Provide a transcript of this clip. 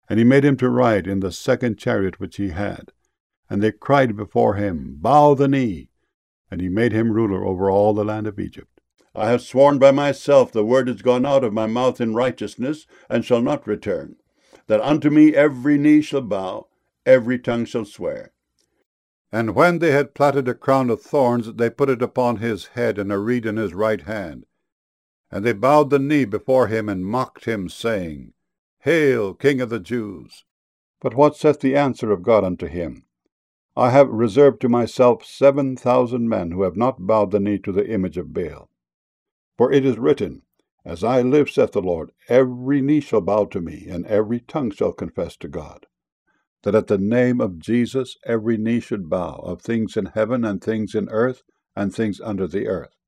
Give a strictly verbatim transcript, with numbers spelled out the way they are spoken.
And he made him to ride in the second chariot which he had. And they cried before him, Bow the knee. And he made him ruler over all the land of Egypt. I have sworn by myself, the word is gone out of my mouth in righteousness, and shall not return, that unto me every knee shall bow, every tongue shall swear. And when they had platted a crown of thorns, they put it upon his head, and a reed in his right hand. And they bowed the knee before him, and mocked him, saying, Hail, King of the Jews! But what saith the answer of God unto him? I have reserved to myself seven thousand men who have not bowed the knee to the image of Baal. For it is written, As I live, saith the Lord, every knee shall bow to me, and every tongue shall confess to God. That at the name of Jesus every knee should bow, of things in heaven and things in earth and things under the earth,